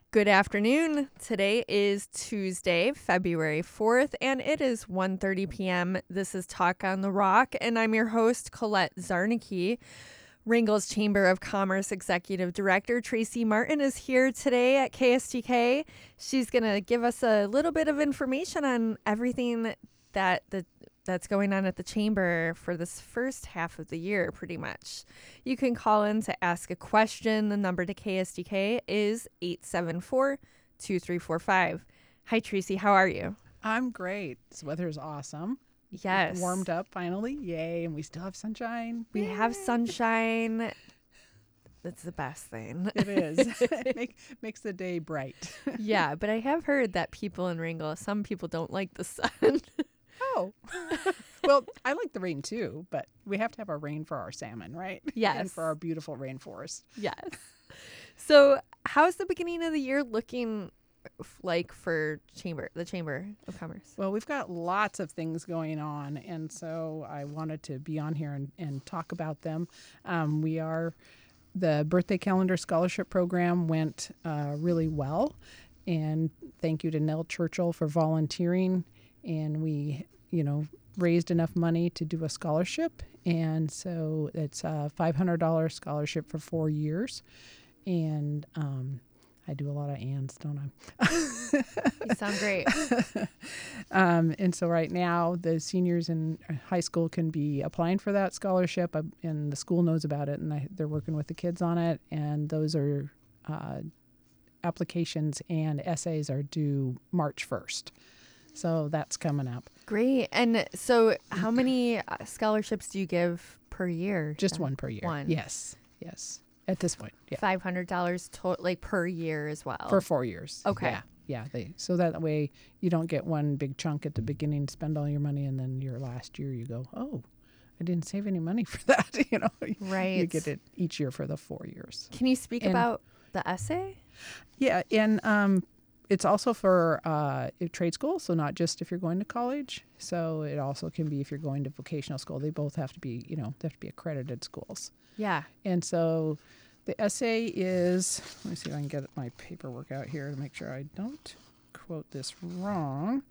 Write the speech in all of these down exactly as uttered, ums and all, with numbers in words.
Good afternoon. Today is Tuesday, February fourth, and it is one thirty p.m. This is Talk on the Rock, and I'm your host, Colette Zarnicki. Wrangell's Chamber of Commerce Executive Director Tracy Martin is here today at K S T K. She's going to give us a little bit of information on everything that the that's going on at the Chamber for this first half of the year, pretty much. You can call in to ask a question. The number to K S T K is eight seven four, two three four five. Hi, Tracy. How are you? I'm great. This weather is awesome. Yes. It warmed up finally. Yay. And we still have sunshine. We Yay. have sunshine. That's the best thing. It is. It make, makes the day bright. Yeah, but I have heard that people in Wrangell, some people don't like the sun. Oh. Well, I like the rain too, but we have to have our rain for our salmon, right? Yes. And for our beautiful rainforest. Yes. So how's the beginning of the year looking f- like for chamber, the Chamber of Commerce? Well, we've got lots of things going on, and so I wanted to be on here and, and talk about them. Um, we are, the birthday calendar scholarship program went uh, really well, and thank you to Nell Churchill for volunteering, and we, you know, raised enough money to do a scholarship, and so it's a five hundred dollars scholarship for four years, and um, I do a lot of ands, don't I? You sound great. um, and so right now, the seniors in high school can be applying for that scholarship, uh, and the school knows about it, and I, they're working with the kids on it, and those are uh, applications and essays are due March first. So that's coming up. Great. And so how many uh, scholarships do you give per year? Just then? one per year. One. Yes. Yes. At this point. Yeah. five hundred dollars to- like per year as well. For four years. Okay. Yeah. Yeah. They, so that way you don't get one big chunk at the beginning, spend all your money, and then your last year you go, oh, I didn't save any money for that. You know, Right. You get it each year for the four years. Can you speak And- about the essay? Yeah. And um, it's also for uh, trade school, so not just if you're going to college. So it also can be if you're going to vocational school. They both have to be, you know, they have to be accredited schools. Yeah. And so the essay is, let me see if I can get my paperwork out here to make sure I don't quote this wrong.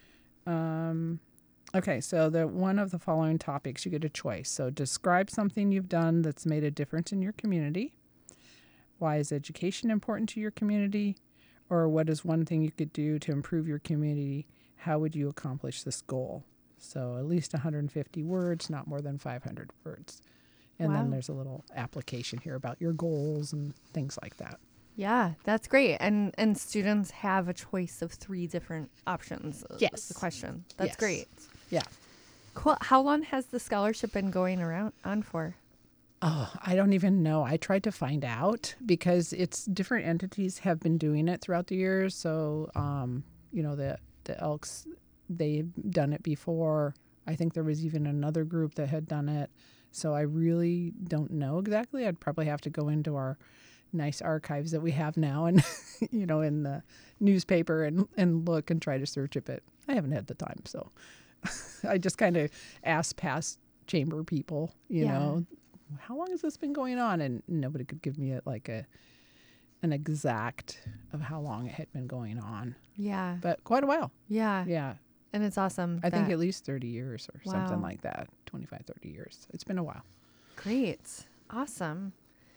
Um, okay, so the one of the following topics, you get a choice. So describe something you've done that's made a difference in your community. Why is education important to your community? Or what is one thing you could do to improve your community? How would you accomplish this goal? So at least one hundred fifty words, not more than five hundred words. And Wow. then there's a little application here about your goals and things like that. Yeah, that's great. And and students have a choice of three different options. is Yes. The question. That's Yes. great. Yeah. Cool. How long has the scholarship been going around on for? Oh, I don't even know. I tried to find out because it's different entities have been doing it throughout the years. So, um, you know, the, the Elks, they've done it before. I think there was even another group that had done it. So I really don't know exactly. I'd probably have to go into our nice archives that we have now and, you know, in the newspaper and, and look and try to search it. But I haven't had the time. So I just kind of asked past chamber people, you Yeah. know, how long has this been going on? And nobody could give me a, like a an exact of how long it had been going on. Yeah. But quite a while. Yeah. Yeah. And it's awesome. I think that- at least thirty years or something Wow. like that. twenty-five, thirty years. It's been a while. Great. Awesome.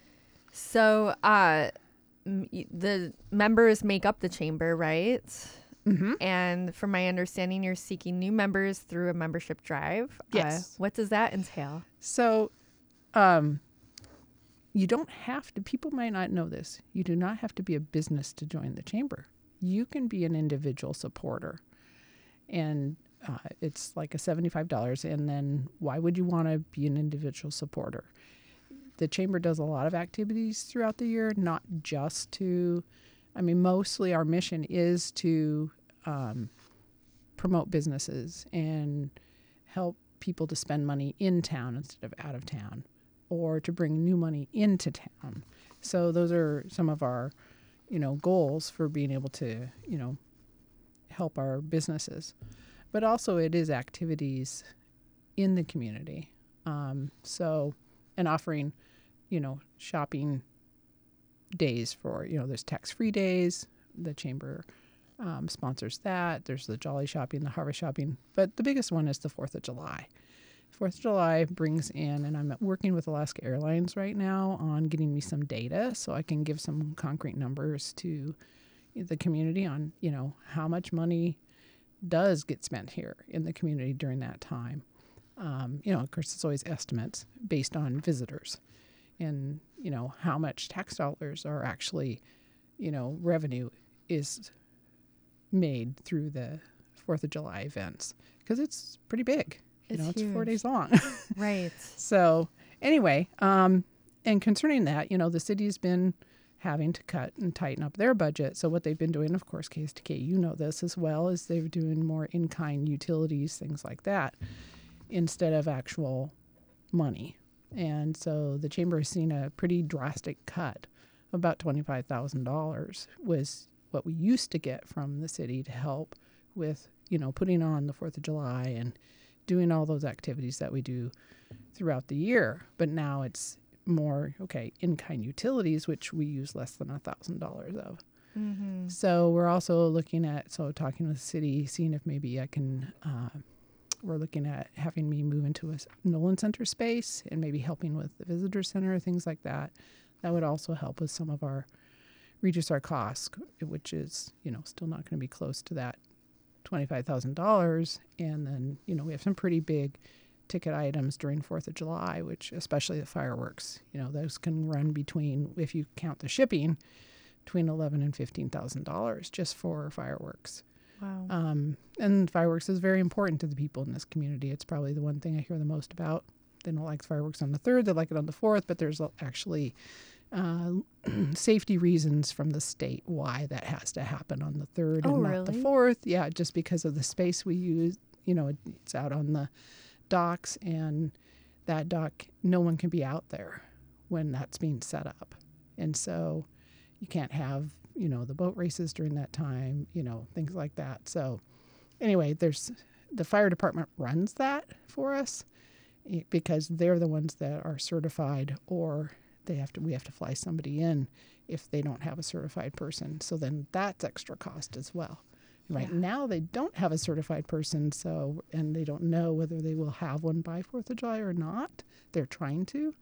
So uh, m- y- the members make up the chamber, right? Mm-hmm. And from my understanding, you're seeking new members through a membership drive. Yes. Uh, what does that entail? So um, you don't have to, people might not know this. You do not have to be a business to join the chamber. You can be an individual supporter. And uh, it's like a seventy-five dollars. And then why would you want to be an individual supporter? The chamber does a lot of activities throughout the year, not just to, I mean, mostly our mission is to um, promote businesses and help people to spend money in town instead of out of town, or to bring new money into town. So those are some of our, you know, goals for being able to, you know, help our businesses. But also it is activities in the community. Um, so, and offering, you know, shopping days for, you know, there's tax-free days the chamber um, sponsors that. There's the Jolly Shopping, the Harvest Shopping, but the biggest one is the Fourth of July. Fourth of July brings in, and I'm working with Alaska Airlines right now on getting me some data so I can give some concrete numbers to the community on, you know, how much money does get spent here in the community during that time. Um, you know, of course, it's always estimates based on visitors and, you know, how much tax dollars are actually, you know, revenue is made through the Fourth of July events, because it's pretty big. You It's know, it's four huge. days long. Right. So anyway, um, and concerning that, you know, the city's been having to cut and tighten up their budget. So what they've been doing, of course, K S T K, you know this as well, is they're doing more in-kind utilities, things like that, instead of actual money. And so the chamber has seen a pretty drastic cut. About twenty-five thousand dollars was what we used to get from the city to help with, you know, putting on the Fourth of July and doing all those activities that we do throughout the year. But now it's more, okay, in-kind utilities, which we use less than a thousand dollars of. Mm-hmm. So we're also looking at, so talking with the city, seeing if maybe I can, uh, we're looking at having me move into a s- Nolan Center space and maybe helping with the visitor center, things like that. That would also help with some of our, reduce our costs, which is, you know, still not going to be close to that twenty-five thousand dollars. And then, you know, we have some pretty big ticket items during Fourth of July, which especially the fireworks, you know, those can run between, if you count the shipping, between eleven and fifteen thousand dollars just for fireworks. Wow. Um, and fireworks is very important to the people in this community. It's probably the one thing I hear the most about. They don't like fireworks on the third, they like it on the fourth, but there's actually uh, safety reasons from the state why that has to happen on the third Oh, and not the really? fourth. Yeah, just because of the space we use. You know, it's out on the docks, and that dock, no one can be out there when that's being set up. And so you can't have, you know, the boat races during that time, you know, things like that. So anyway, there's the fire department runs that for us eh, because they're the ones that are certified, or they have to, we have to fly somebody in if they don't have a certified person. So then that's extra cost as well. Right Yeah. now they don't have a certified person, so, and they don't know whether they will have one by Fourth of July or not. They're trying to.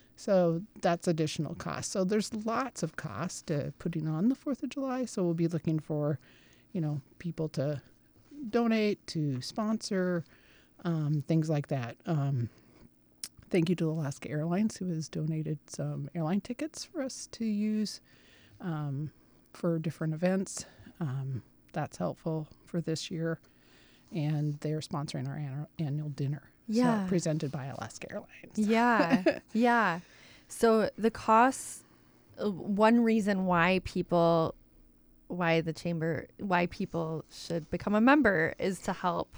So that's additional cost. So there's lots of cost to putting on the Fourth of July. So we'll be looking for, you know, people to donate, to sponsor, um, things like that. Um, thank you to Alaska Airlines, who has donated some airline tickets for us to use um, for different events. Um, that's helpful for this year. And they're sponsoring our annu- annual dinner. Yeah. So presented by Alaska Airlines. Yeah. Yeah. So the costs, uh, one reason why people, why the chamber, why people should become a member is to help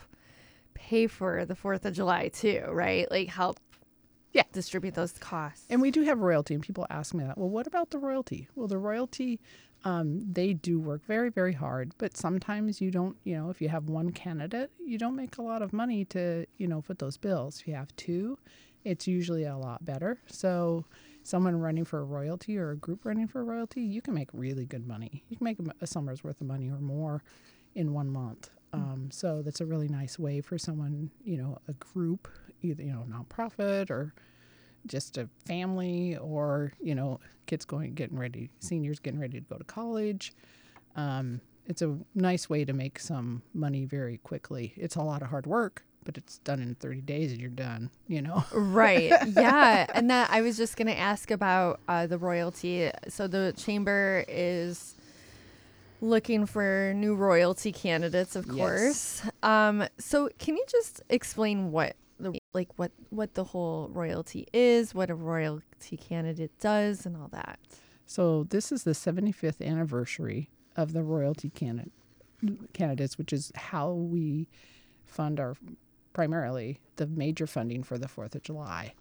pay for the Fourth of July too, right? Like help Yeah. distribute those costs. And we do have royalty, and people ask me that. Well, what about the royalty? Well, the royalty, um, they do work very, very hard, but sometimes you don't, you know, if you have one candidate, you don't make a lot of money to, you know, foot those bills. If you have two, it's usually a lot better. So someone running for a royalty or a group running for a royalty, you can make really good money. You can make a, a summer's worth of money or more in one month. Um, so that's a really nice way for someone, you know, a group, either, you know, nonprofit or just a family, or, you know, kids going, getting ready, seniors getting ready to go to college. Um, it's a nice way to make some money very quickly. It's a lot of hard work, but it's done in thirty days and you're done, you know? Right. Yeah. And that I was just going to ask about uh, the royalty. So the chamber is looking for new royalty candidates, of Yes. course. Um, so can you just explain what the like what what the whole royalty is, what a royalty candidate does, and all that? So this is the seventy-fifth anniversary of the royalty candidate, candidates, which is how we fund our, primarily the major funding for the Fourth of July.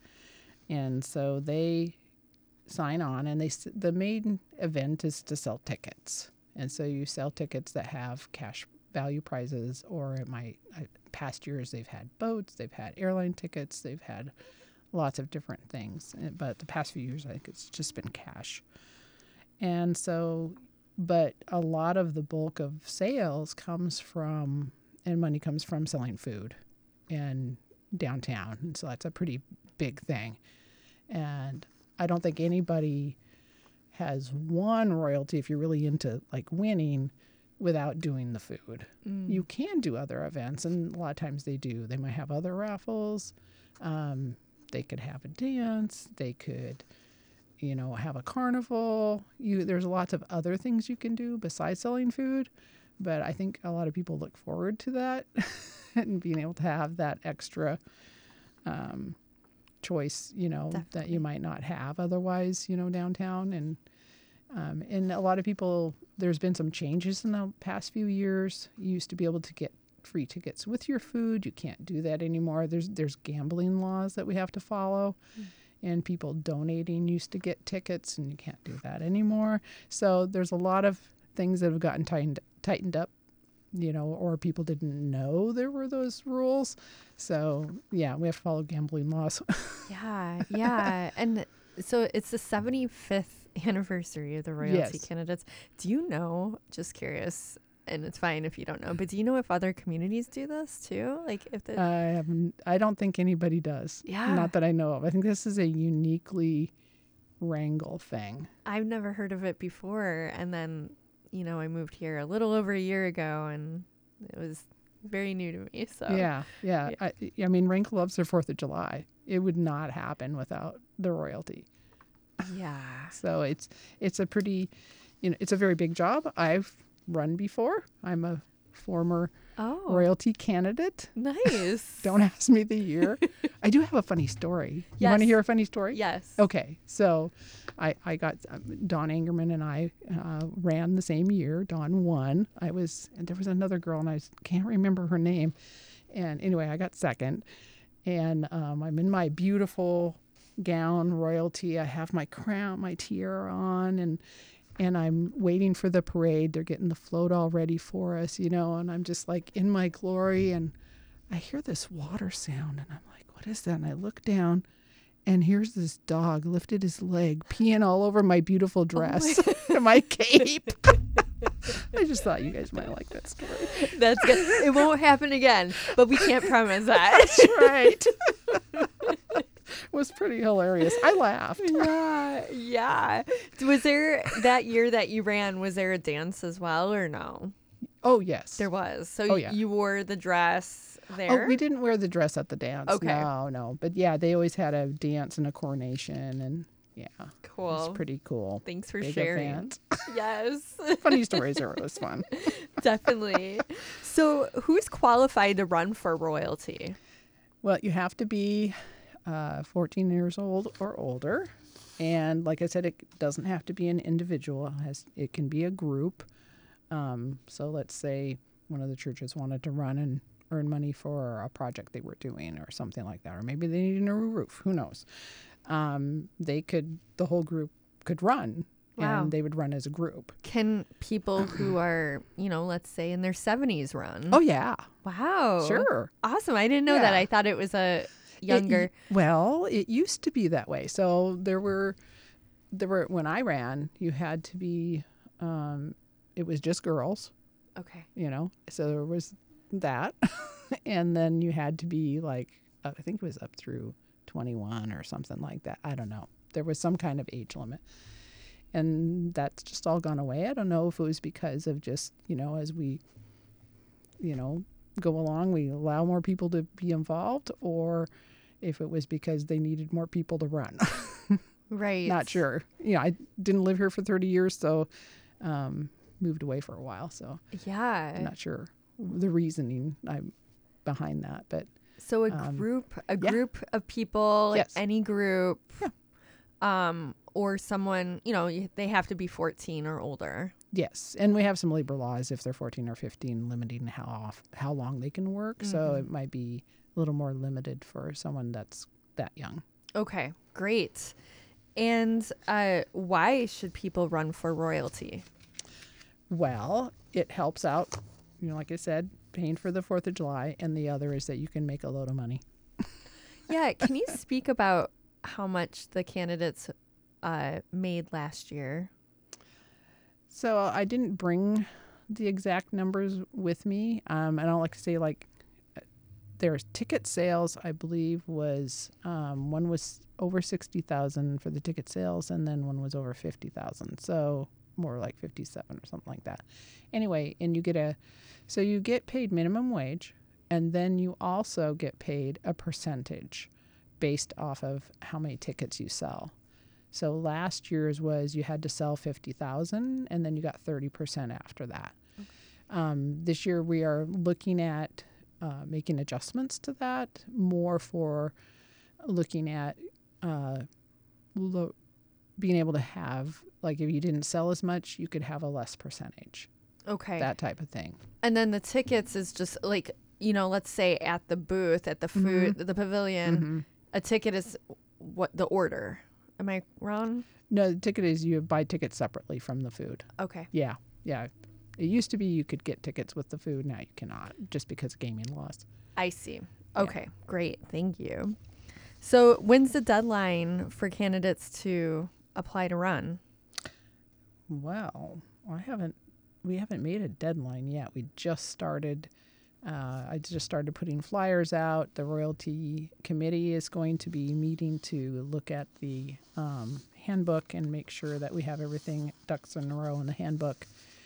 And so they sign on, and they s- the main event is to sell tickets. And so you sell tickets that have cash value prizes, or it might, uh, past years they've had boats, they've had airline tickets, they've had lots of different things. Uh, But the past few years, I think it's just been cash. And so but a lot of the bulk of sales comes from, and money comes from selling food and downtown. And so that's a pretty big thing. And I don't think anybody has won royalty if you're really into like winning without doing the food. Mm. You can do other events, and a lot of times they do. They might have other raffles. Um, they could have a dance. They could, you know, have a carnival. You there's lots of other things you can do besides selling food. But I think a lot of people look forward to that and being able to have that extra um, choice, you know, Definitely. that you might not have otherwise, you know, downtown. And um, and a lot of people, there's been some changes in the past few years. You used to be able to get free tickets with your food. You can't do that anymore. There's there's gambling laws that we have to follow. Mm. And people donating used to get tickets, and you can't do that anymore. So there's a lot of things that have gotten tightened tightened up, you know, or people didn't know there were those rules. So yeah, we have to follow gambling laws. Yeah, yeah. And so it's the seventy-fifth anniversary of the royalty Yes. candidates. Do you know, just curious, and it's fine if you don't know, but do you know if other communities do this too? Like if the I haven't, I don't think anybody does. Yeah. Not that I know of. I think this is a uniquely Wrangell thing. I've never heard of it before, and then you know I moved here a little over a year ago, and it was very new to me. So Yeah, yeah. Yeah. I, I mean, Wrangell loves their Fourth of July. It would not happen without the royalty. yeah. So it's it's a pretty, you know, it's a very big job. I've run before. I'm a former Oh, royalty candidate. nice. Don't ask me the year. I do have a funny story. You want to Yes. hear a funny story? Yes. Okay, so I, I got um, Dawn Angerman and I uh, ran the same year. Dawn won. I was, and there was another girl, and I s- can't remember her name. And anyway, I got second, and um, I'm in my beautiful gown, royalty. I have my crown, my tiara on, and and I'm waiting for the parade. They're getting the float all ready for us, you know, and I'm just like in my glory, and I hear this water sound, and I'm like, what is that? And I look down, and here's this dog lifted his leg, peeing all over my beautiful dress and my cape. I just thought you guys might like that story. That's good. It won't happen again, but we can't promise that. That's right. It was pretty hilarious. I laughed. Yeah, yeah. Was there that year that you ran? Was there a dance as well, or no? Oh, yes. There was. So Oh, y- yeah. you wore the dress there. Oh, we didn't wear the dress at the dance. Okay. No, no. But yeah, they always had a dance and a coronation, and yeah, it Cool. was pretty cool. Thanks for Big sharing. event. Yes, Funny stories are always fun. definitely. So, who's qualified to run for royalty? Well, you have to be uh, fourteen years old or older. And like I said, it doesn't have to be an individual. It, has, it can be a group. Um, so let's say one of the churches wanted to run and earn money for a project they were doing or something like that. Or maybe they need a new roof. Who knows? Um, they could, the whole group could run. Wow. And they would run as a group. Can people who are, you know, let's say in their seventies run? Oh, yeah. Wow. Sure. Awesome. I didn't know that. Yeah. I thought it was a younger. It, well, it used to be that way. So there were, there were when I ran, you had to be, um, it was just girls, Okay. you know. So there was that, and then you had to be like, uh, I think it was up through twenty-one or something like that. I don't know. There was some kind of age limit. And that's just all gone away. I don't know if it was because of just, you know, as we, you know, go along, we allow more people to be involved, or if it was because they needed more people to run. Right. Not sure. You know, I didn't live here for thirty years, so um, moved away for a while. So Yeah. I'm not sure the reasoning I'm behind that. But So a Um, group, a yeah. group of people, like Yes. any group, Yeah. um, or someone, you know, y- they have to be fourteen or older. yes, and we have some labor laws if they're fourteen or fifteen, limiting how off, how long they can work. So Mhm. it might be a little more limited for someone that's that young. Okay, great. And uh, why should people run for royalty? Well, it helps out, you know, like I said, paying for the Fourth of July, and the other is that you can make a load of money. Yeah, can you speak about how much the candidates uh, made last year? So I didn't bring the exact numbers with me. Um, I don't like to say like there's ticket sales, I believe was, um, one was over sixty thousand for the ticket sales and then one was over fifty thousand. So more like fifty-seven or something like that. Anyway, and you get a, so you get paid minimum wage and then you also get paid a percentage based off of how many tickets you sell. So last year's was you had to sell fifty thousand and then you got thirty percent after that. Okay. Um, this year we are looking at uh, making adjustments to that, more for looking at uh, lo- being able to have, like if you didn't sell as much, you could have a less percentage. Okay. That type of thing. And then the tickets is just like, you know, let's say at the booth, at the food, mm-hmm. the pavilion, mm-hmm. a ticket is what the order. Am I wrong? No, the ticket is you buy tickets separately from the food. Okay. Yeah. Yeah. It used to be you could get tickets with the food. Now you cannot, just because of gaming laws. I see. Okay. Yeah. Great. Thank you. So when's the deadline for candidates to apply to run? Well, I haven't, we haven't made a deadline yet. We just started, uh, I just started putting flyers out. The royalty committee is going to be meeting to look at the um, handbook and make sure that we have everything ducks in a row in the handbook.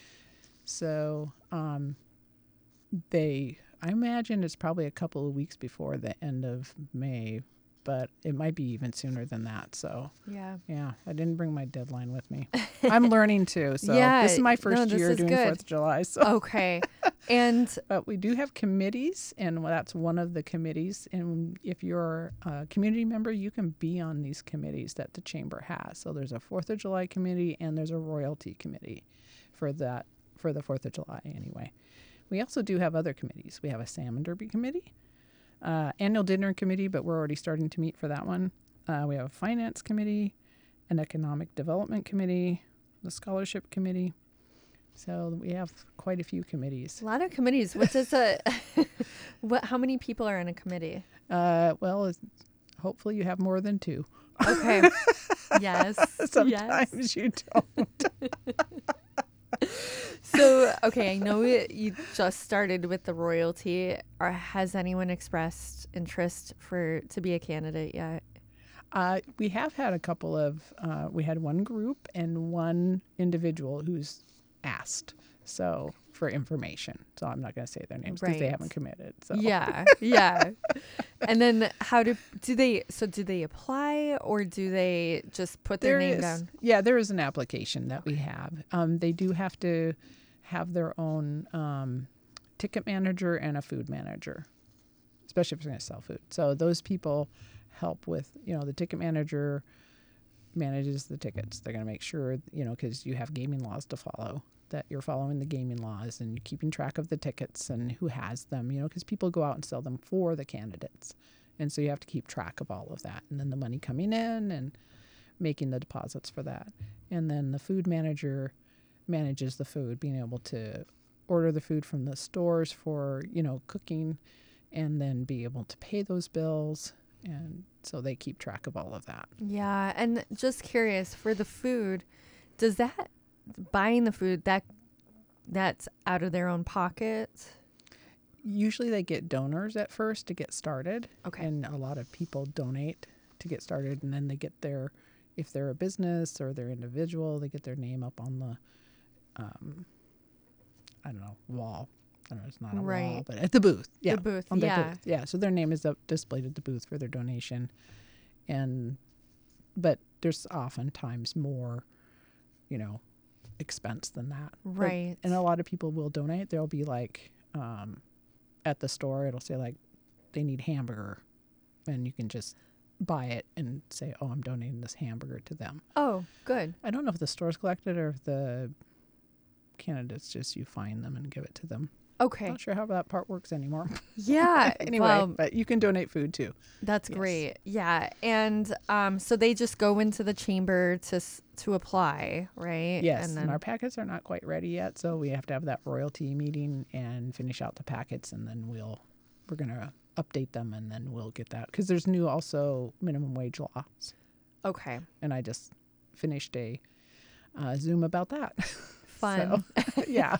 So um, they, I imagine it's probably a couple of weeks before the end of May, but it might be even sooner than that. So yeah, yeah, I didn't bring my deadline with me. I'm learning too. So yeah, this is my first no, year doing good. Fourth of July. So. Okay, and but we do have committees, and that's one of the committees. And if you're a community member, you can be on these committees that the chamber has. So there's a Fourth of July committee and there's a royalty committee for that for the Fourth of July. Anyway, we also do have other committees. We have a salmon derby committee. Uh, annual dinner committee, but we're already starting to meet for that one. Uh, we have a finance committee, an economic development committee, the scholarship committee. So we have quite a few committees. A lot of committees. What does a what? How many people are in a committee? Uh, well, it's, hopefully you have more than two. Okay. Yes. Sometimes yes. you don't. So, okay, I know you just started with the royalty. Or has anyone expressed interest for to be a candidate yet? Uh, we have had a couple of, uh, we had one group and one individual who's asked so for information. So I'm not going to say their names because right. they haven't committed. So. Yeah, yeah. And then how do do they? So do they apply or do they just put their there name is, down? Yeah, there is an application that we have. Um, they do have to have their own um, ticket manager and a food manager, especially if they're going to sell food. So those people help with, you know, the ticket manager manages the tickets. They're going to make sure, you know, because you have gaming laws to follow, that you're following the gaming laws and you're keeping track of the tickets and who has them, you know, because people go out and sell them for the candidates. And so you have to keep track of all of that. And then the money coming in and making the deposits for that. And then the food manager manages the food, being able to order the food from the stores for, you know, cooking and then be able to pay those bills. And so they keep track of all of that. Yeah. And just curious, for the food, does that, buying the food, that that's out of their own pocket? Usually they get donors at first to get started. Okay. And a lot of people donate to get started. And then they get their, if they're a business or they're individual, they get their name up on the, um, I don't know, wall. I don't know, it's not a right. wall, but at the booth. Yeah. The booth, on their yeah. booth. Yeah, so their name is up displayed at the booth for their donation. And, but there's oftentimes more, you know, expense than that. Right. But, and a lot of people will donate. There'll be like, um, at the store, it'll say like, they need hamburger. And you can just buy it and say, oh, I'm donating this hamburger to them. Oh, good. I don't know if the store's collected or if the candidates just, you find them and give it to them. Okay. Not sure how that part works anymore. Yeah. Anyway, well, but you can donate food too. That's Yes. great. Yeah. And um, so they just go into the chamber to s- to apply, right? Yes, And and, then our packets are not quite ready yet, so we have to have that royalty meeting and finish out the packets, and then we'll we're gonna update them, and then we'll get that because there's new also minimum wage laws, okay. and I just finished a uh, Zoom about that. fun. So, yeah.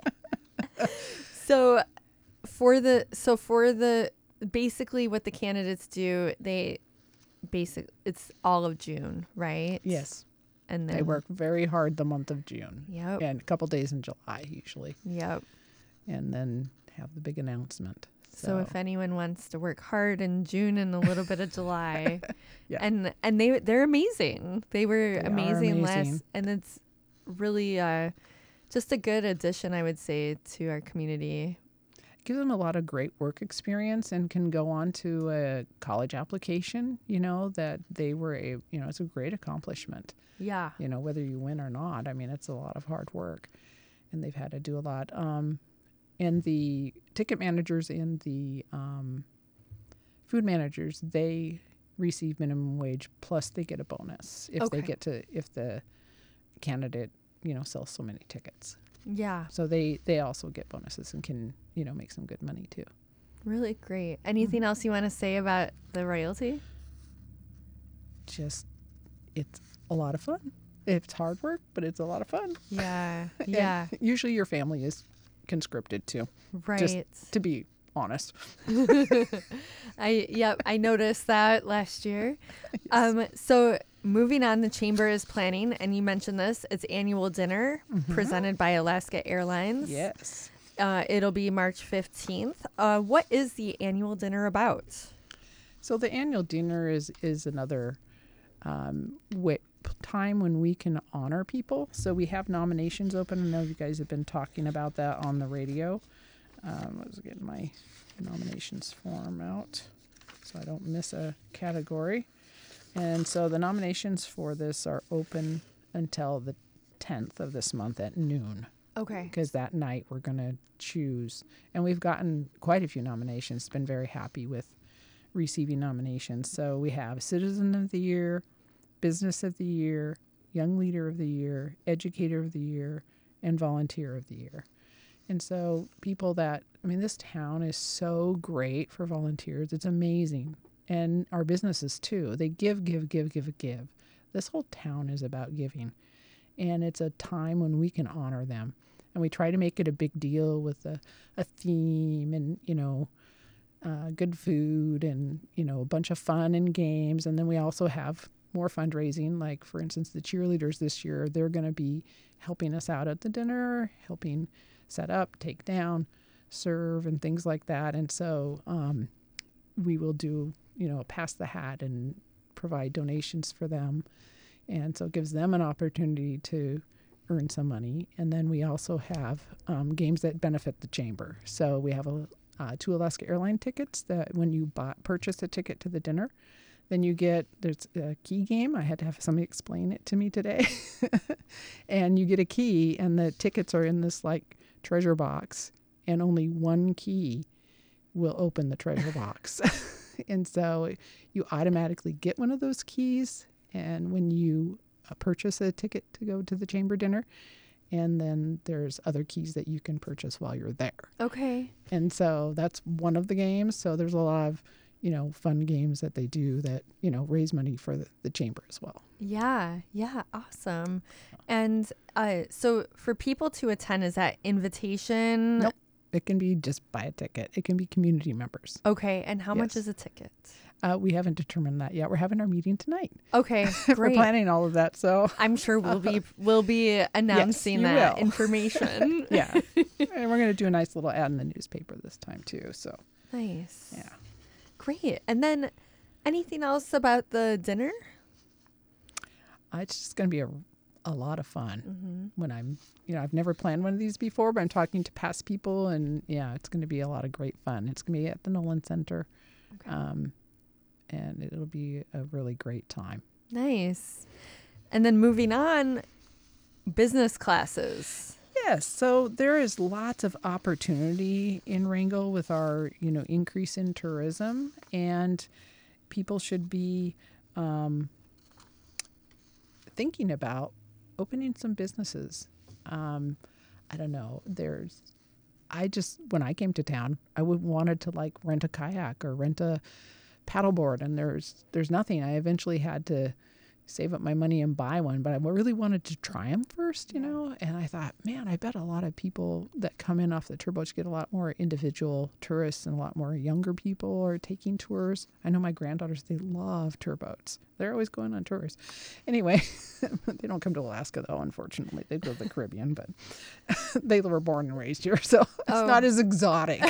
So for the so for the basically what the candidates do, they basic it's all of June, right? Yes. And then They work very hard the month of June. Yep. And a couple days in July usually. Yep. And then have the big announcement. So, So, if anyone wants to work hard in June and a little bit of July, Yeah. and and they they're amazing. They were They are amazing, amazing. last, and it's really uh, just a good addition, I would say, to our community. gives them a lot of great work experience and can go on to a college application, you know, that they were a, you know, it's a great accomplishment, Yeah. you know, whether you win or not. I mean, it's a lot of hard work and they've had to do a lot. Um, and the ticket managers and the um, food managers, they receive minimum wage plus they get a bonus if Okay. they get to, if the candidate, you know, sells so many tickets. Yeah. So they, they also get bonuses and can, you know, make some good money too. Really great. Anything else you want to say about the royalty? Just, it's a lot of fun. It's hard work, but it's a lot of fun. Yeah. And Yeah. usually your family is conscripted too, Right. to be honest. I yep, I noticed that last year. Um so moving on, the chamber is planning, and you mentioned this, it's annual dinner presented by Alaska Airlines. Yes. Uh, it'll be March fifteenth. Uh, what is the annual dinner about? So the annual dinner is, is another um, wi- time when we can honor people. So we have nominations open. I know you guys have been talking about that on the radio. Um, I was getting my nominations form out so I don't miss a category. And so the nominations for this are open until the tenth of this month at noon, Okay. because that night we're going to choose. And we've gotten quite a few nominations, been very happy with receiving nominations. So we have Citizen of the Year, Business of the Year, Young Leader of the Year, Educator of the Year, and Volunteer of the Year. And so people that, I mean, this town is so great for volunteers. It's amazing. And our businesses too. They give, give, give, give, give. This whole town is about giving. And it's a time when we can honor them. And we try to make it a big deal with a, a theme and, you know, uh, good food and, you know, a bunch of fun and games. And then we also have more fundraising. Like, for instance, the cheerleaders this year, they're going to be helping us out at the dinner, helping set up, take down, serve, and things like that. And so um, we will do, you know, pass the hat and provide donations for them. And so it gives them an opportunity to earn some money. And then we also have um, games that benefit the chamber. So we have a, uh, two Alaska Airline tickets that when you buy, purchase a ticket to the dinner, then you get, there's a key game. I had to have somebody explain it to me today. And you get a key, and the tickets are in this like treasure box, and only one key will open the treasure box. And so you automatically get one of those keys. And when you uh, purchase a ticket to go to the chamber dinner, and then there's other keys that you can purchase while you're there. Okay. And so that's one of the games. So there's a lot of, you know, fun games that they do that, you know, raise money for the, the chamber as well. Yeah. Yeah. Awesome. And uh, so for people to attend, is that invitation? Nope. It can be just buy a ticket. It can be community members. Okay. And how much Yes. is a ticket? Uh, we haven't determined that yet. We're having our meeting tonight. Okay. We're Great. planning all of that. So I'm sure we'll be we'll be announcing you that will. information. yeah, and we're going to do a nice little ad in the newspaper this time too. So Nice. yeah. Great. And then anything else about the dinner? Uh, it's just going to be a, a lot of fun Mm-hmm. when I'm, you know, I've never planned one of these before, but I'm talking to past people, and yeah, it's going to be a lot of great fun. It's going to be at the Nolan Center, Okay. um, and it'll be a really great time. Nice. And then moving on, business classes. Yes, so there is lots of opportunity in Wrangell with our, you know, increase in tourism, and people should be um, thinking about opening some businesses. Um, I don't know. There's, I just, when I came to town, I would wanted to like rent a kayak or rent a paddleboard, and there's there's nothing. I eventually had to save up my money and buy one, but I really wanted to try them first, you Yeah. know? And I thought, man, I bet a lot of people that come in off the tour boats get a lot more individual tourists and a lot more younger people are taking tours. I know my granddaughters, they love tour boats. They're always going on tours. Anyway, they don't come to Alaska though, unfortunately. They go to the Caribbean, but they were born and raised here, so it's Oh. not as exotic.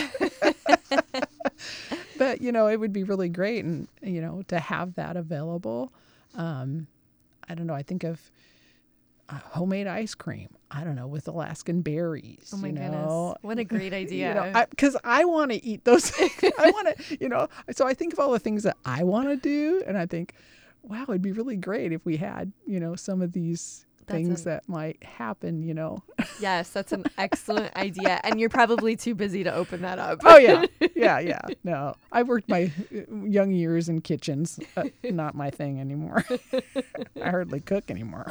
But, you know, it would be really great and, you know, to have that available. Um, I don't know. I think of uh, homemade ice cream. I don't know, with Alaskan berries. Oh my you know? goodness. What a great idea. You know, because I, I want to eat those things. I want to, you know, so I think of all the things that I want to do. And I think, wow, it'd be really great if we had, you know, some of these That's things an- that might happen, you know. Yes, that's an excellent idea. And you're probably too busy to open that up. Oh, yeah. Yeah, yeah. No, I worked my uh, young years in kitchens. Uh, not my thing anymore. I hardly cook anymore.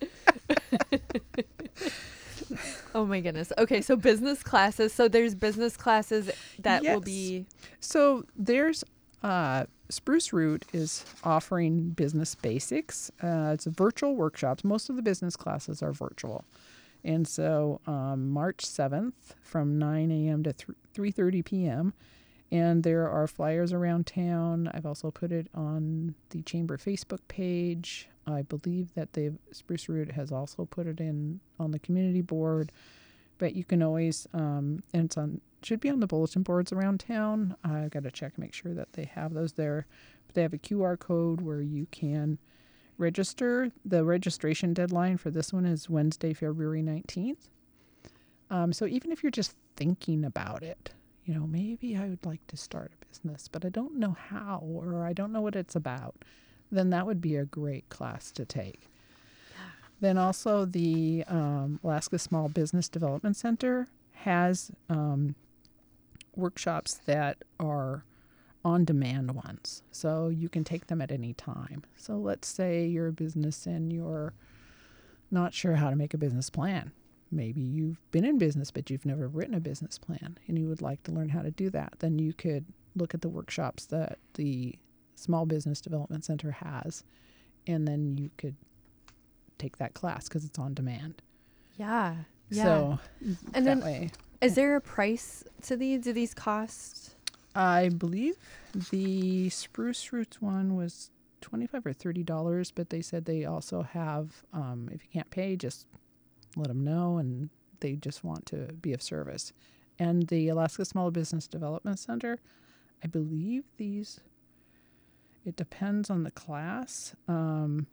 Oh my goodness. Okay, so business classes. So there's business classes that will Yes. be So there's uh, Spruce Root is offering business basics. Uh, it's virtual workshops. Most of the business classes are virtual. And so um, March seventh from nine a.m. to three thirty p.m. And there are flyers around town. I've also put it on the Chamber Facebook page. I believe that the Spruce Root has also put it in on the community board. But you can always, um, and it's on, should be on the bulletin boards around town. I've got to check and make sure that they have those there. But they have a Q R code where you can register. The registration deadline for this one is Wednesday, February nineteenth. Um, so even if you're just thinking about it, you know, maybe I would like to start a business, but I don't know how, or I don't know what it's about, then that would be a great class to take. Then also the um, Alaska Small Business Development Center has um, workshops that are on-demand ones. So you can take them at any time. So let's say you're a business and you're not sure how to make a business plan. Maybe you've been in business, but you've never written a business plan and you would like to learn how to do that. Then you could look at the workshops that the Small Business Development Center has, and then you could take that class because it's on demand. Yeah. Yeah. So and that then way. is there a price to these? Do these cost? I believe the Spruce Roots one was twenty-five or thirty dollars, but they said they also have, um, if you can't pay, just let them know, and they just want to be of service. And the Alaska Small Business Development Center, I believe these, it depends on the class. Um,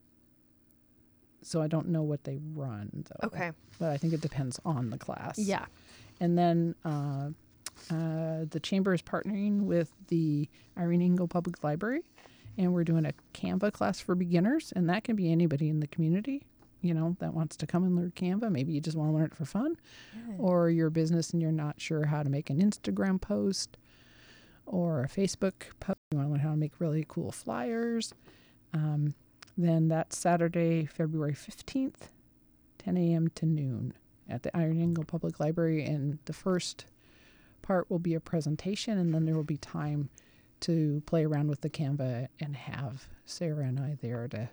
so I don't know what they run, though. Okay. But I think it depends on the class. Yeah. And then uh, uh, the Chamber is partnering with the Irene Engel Public Library, and we're doing a Canva class for beginners, and that can be anybody in the community, you know, that wants to come and learn Canva. Maybe you just want to learn it for fun, Yeah. or you're a business and you're not sure how to make an Instagram post or a Facebook post. You want to learn how to make really cool flyers. Um, then that's Saturday, February fifteenth, ten a.m. to noon at the Iron Eagle Public Library. And the first part will be a presentation, and then there will be time to play around with the Canva and have Sarah and I there to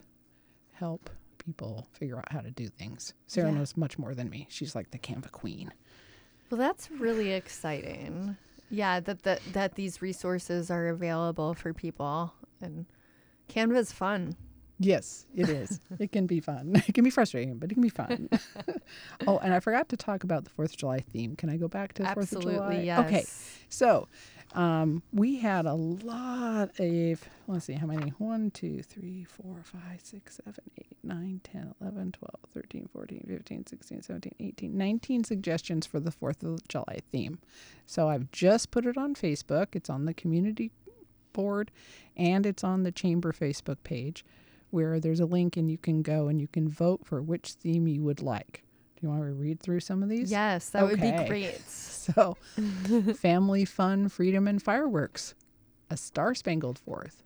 help people figure out how to do things. Sarah Yeah. knows much more than me. She's like the Canva queen. Well, that's really exciting. Yeah, that, that that these resources are available for people, and Canva's fun. Yes, it is. It can be fun. It can be frustrating, but it can be fun. Oh, and I forgot to talk about the fourth of July theme. Can I go back to fourth of July? Absolutely, yes. Okay. So um, we had a lot of, let's see, how many? one, two, three, four, five, six, seven, eight, nine, ten, eleven, twelve, thirteen, fourteen, fifteen, sixteen, seventeen, eighteen, nineteen suggestions for the fourth of July theme. So I've just put it on Facebook. It's on the community board, and it's on the Chamber Facebook page, where there's a link and you can go and you can vote for which theme you would like. Do you want to read through some of these? Yes, that would be Okay. great. So, family, fun, freedom, and fireworks. A Star-Spangled Fourth.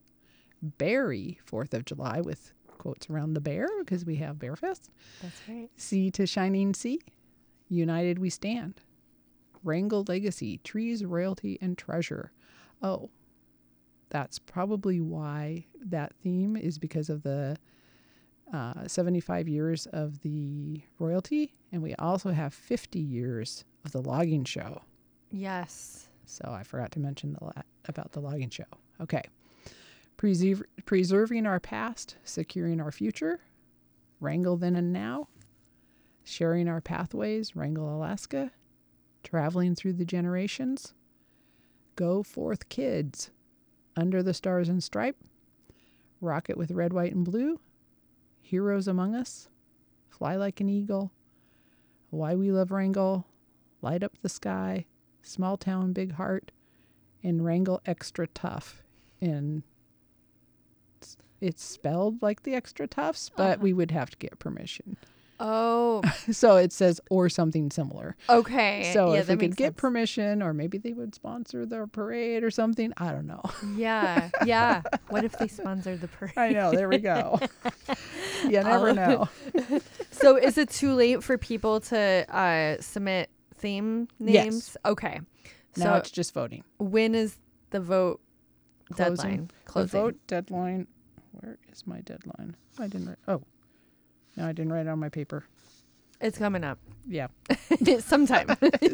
Berry, fourth of July, with quotes around the bear, because we have Bear Fest. That's right. Sea to Shining Sea. United We Stand. Wrangell Legacy, Trees, Royalty, and Treasure. Oh, that's probably why that theme is, because of the uh, seventy-five years of the royalty, and we also have fifty years of the logging show. Yes. So I forgot to mention the la- about the logging show. Okay. Preserve, preserving our past, securing our future, Wrangell then and now, sharing our pathways, Wrangell, Alaska, traveling through the generations, Go Forth Kids, Under the Stars and Stripe, Rocket with Red, White, and Blue, Heroes Among Us, Fly Like an Eagle, Why We Love Wrangell, Light Up the Sky, Small Town, Big Heart, and Wrangell Extra Tough. And it's, it's spelled like the Extra Toughs, but Uh-huh. we would have to get permission. Oh, So it says, or something similar. okay. So yeah, if we that could makes get sense. permission, or maybe they would sponsor their parade or something. I don't know. Yeah, yeah. What if they sponsor the parade? I know. There we go. You never I'll- know. So is it too late for people to uh, submit theme Yes. names? Okay. Now So it's just voting. when is the vote Closing. deadline? The Closing. vote deadline. Where is my deadline? I didn't write. Oh, no, I didn't write it on my paper. It's coming up Yeah. sometime.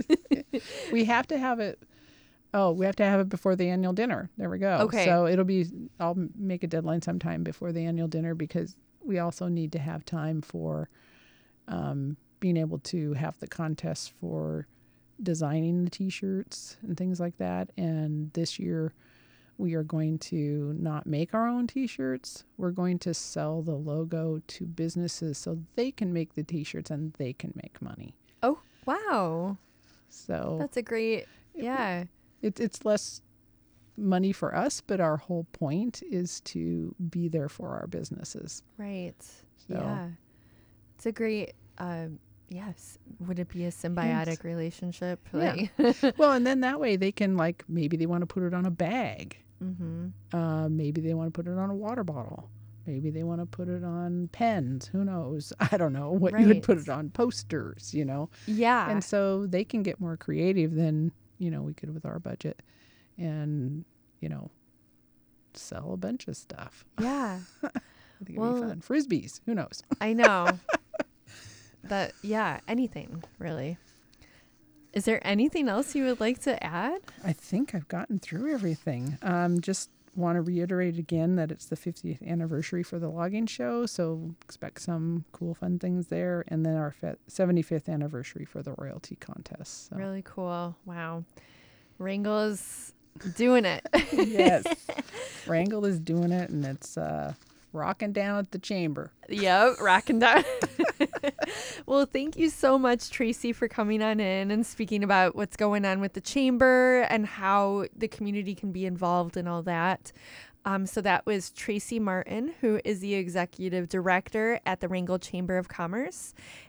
We have to have it. Oh, we have to have it before the annual dinner. There we go. Okay. So it'll be, I'll m- make a deadline sometime before the annual dinner, because we also need to have time for um, being able to have the contest for designing the t-shirts and things like that. And this year we are going to not make our own t-shirts. We're going to sell the logo to businesses so they can make the t-shirts and they can make money. Oh, wow. So That's a great, yeah. It, it's less money for us, but our whole point is to be there for our businesses. Right. So- Yeah. It's a great, um, yes. Would it be a symbiotic relationship? Yeah. Like, Well, and then that way they can, like, maybe they want to put it on a bag. mm-hmm. Uh, maybe they want to put it on a water bottle. Maybe they want to put it on pens. Who knows? I don't know what you would put Right. it on. Posters, you know. Yeah. And so they can get more creative than, you know, we could with our budget, and, you know, sell a bunch of stuff. yeah. I think it'd Well- be fun. Frisbees. Who knows? I know. That, yeah, anything really. Is there anything else you would like to add? I think I've gotten through everything. Um, just want to reiterate again that it's the fiftieth anniversary for the logging show, so expect some cool, fun things there. And then our fe- seventy-fifth anniversary for the royalty contest. So. Really cool. Wow. Wrangell is doing it. Yes, Wrangell is doing it, and it's uh, rocking down at the chamber. Yep, rocking down. Well, thank you so much, Tracy, for coming on in and speaking about what's going on with the chamber and how the community can be involved in all that. Um, so that was Tracy Martin, who is the executive director at the Wrangell Chamber of Commerce.